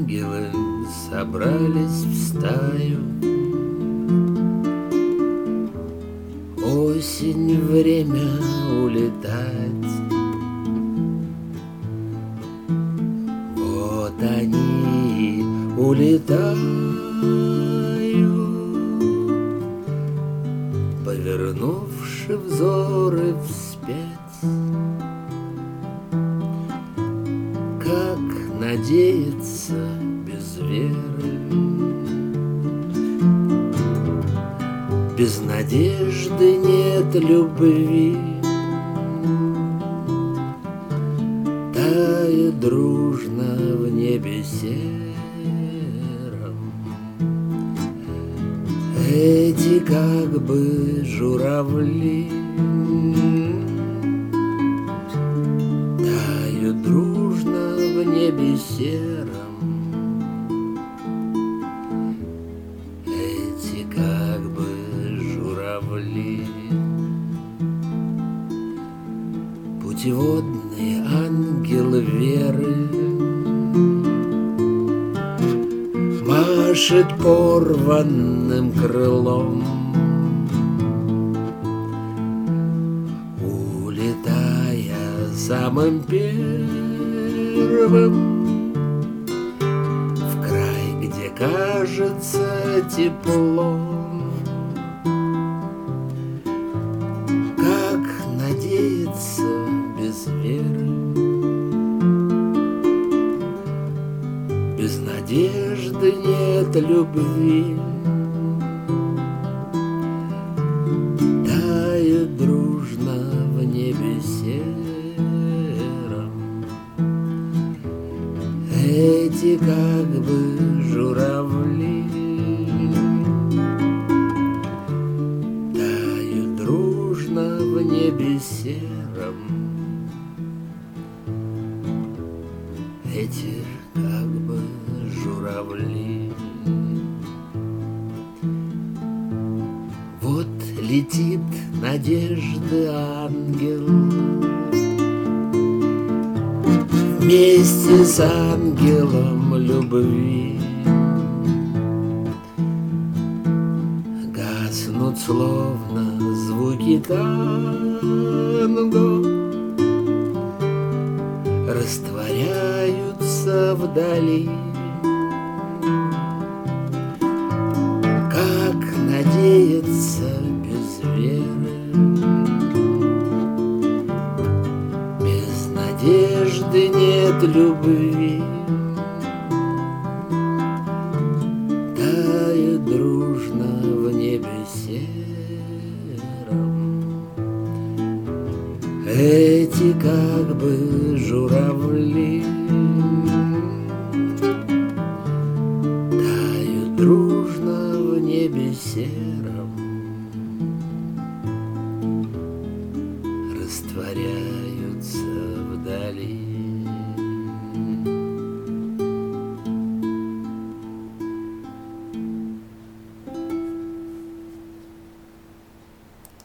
ангелы собрались в стаю. Осень, время улетать. Вот они улетают, повернувши взоры вспять. Как надеяться без веры? Без надежды нет любви. Тает дружно в небе сером эти как бы журавли. Тают дружно в небе сером эти как бы журавли. Путеводный ангел веры машет порванным крылом, улетая самым первым в край, где кажется тепло. Как надеяться без веры? Без надежды нет любви. Тает дружно в небе сером эти как бы журавли. Тают дружно в небе сером эти как бы журавли. Вот летит надежды ангел вместе с ангелом любви. Гаснут словно звуки танго, растворяются вдали. Как надеяться без веры? Без надежды нет любви. Тает дружно в небе сером эти как бы журавли. Тают дружно в небе сером, растворяются вдали.